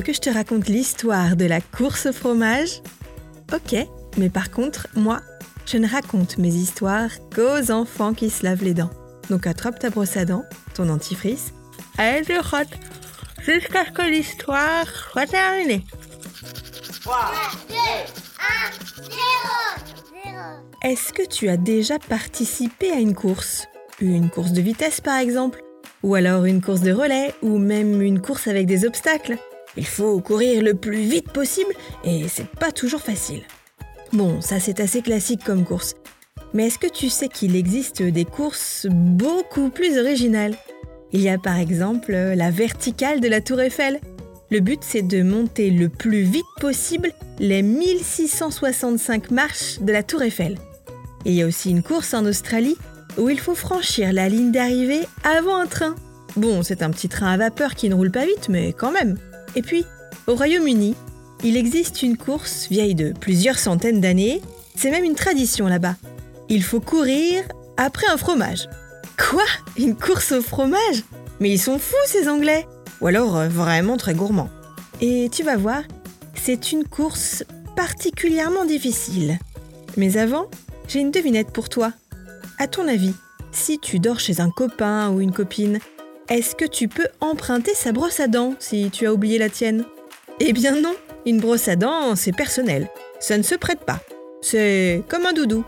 que je te raconte l'histoire de la course au fromage ? Ok, mais par contre, moi, je ne raconte mes histoires qu'aux enfants qui se lavent les dents. Donc attrape ta brosse à dents, ton dentifrice, et tu frottes jusqu'à ce que l'histoire soit terminée. 3, 2, 1, 0. Est-ce que tu as déjà participé à une course ? Une course de vitesse par exemple ? Ou alors une course de relais, ou même une course avec des obstacles ? Il faut courir le plus vite possible et c'est pas toujours facile. Bon, ça c'est assez classique comme course. Mais est-ce que tu sais qu'il existe des courses beaucoup plus originales ? Il y a par exemple la verticale de la Tour Eiffel. Le but c'est de monter le plus vite possible les 1665 marches de la Tour Eiffel. Et il y a aussi une course en Australie où il faut franchir la ligne d'arrivée avant un train. Bon, c'est un petit train à vapeur qui ne roule pas vite, mais quand même. Et puis, au Royaume-Uni, il existe une course vieille de plusieurs centaines d'années. C'est même une tradition là-bas. Il faut courir après un fromage. Quoi ? Une course au fromage ? Mais ils sont fous ces Anglais ! Ou alors vraiment très gourmands. Et tu vas voir, c'est une course particulièrement difficile. Mais avant, j'ai une devinette pour toi. À ton avis, si tu dors chez un copain ou une copine, est-ce que tu peux emprunter sa brosse à dents si tu as oublié la tienne ? Eh bien non, une brosse à dents, c'est personnel. Ça ne se prête pas. C'est comme un doudou.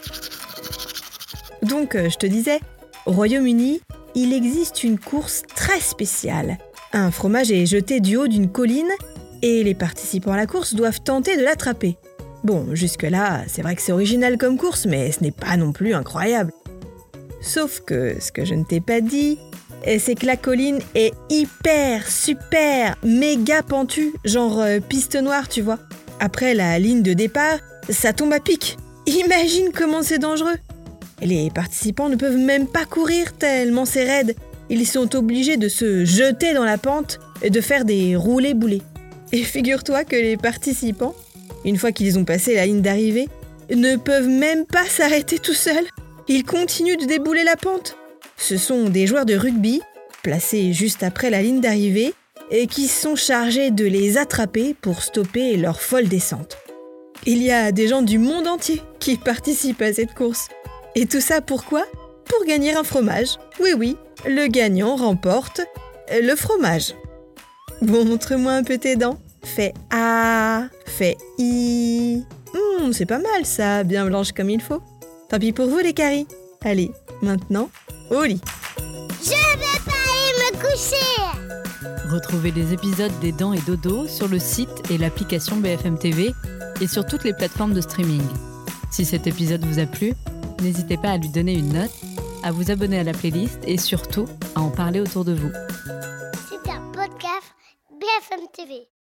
Donc, je te disais, au Royaume-Uni, il existe une course très spéciale. Un fromage est jeté du haut d'une colline et les participants à la course doivent tenter de l'attraper. Bon, jusque-là, c'est vrai que c'est original comme course, mais ce n'est pas non plus incroyable. Sauf que ce que je ne t'ai pas dit, c'est que la colline est hyper, super, méga pentue, genre piste noire, tu vois. Après la ligne de départ, ça tombe à pic. Imagine comment c'est dangereux. Les participants ne peuvent même pas courir tellement c'est raide. Ils sont obligés de se jeter dans la pente et de faire des roulés-boulés. Et figure-toi que les participants, une fois qu'ils ont passé la ligne d'arrivée, ne peuvent même pas s'arrêter tout seuls. Ils continuent de débouler la pente. Ce sont des joueurs de rugby, placés juste après la ligne d'arrivée, et qui sont chargés de les attraper pour stopper leur folle descente. Il y a des gens du monde entier qui participent à cette course. Et tout ça pourquoi ? Pour gagner un fromage. Oui, le gagnant remporte le fromage. Bon, montre-moi un peu tes dents. Fais A, fais I. C'est pas mal ça, bien blanche comme il faut. Tant pis pour vous les caries. Allez, maintenant, au lit. Je vais pas aller me coucher. Retrouvez les épisodes des Dents et Dodo sur le site et l'application BFM TV et sur toutes les plateformes de streaming. Si cet épisode vous a plu, n'hésitez pas à lui donner une note, à vous abonner à la playlist et surtout à en parler autour de vous. C'est un podcast BFM TV.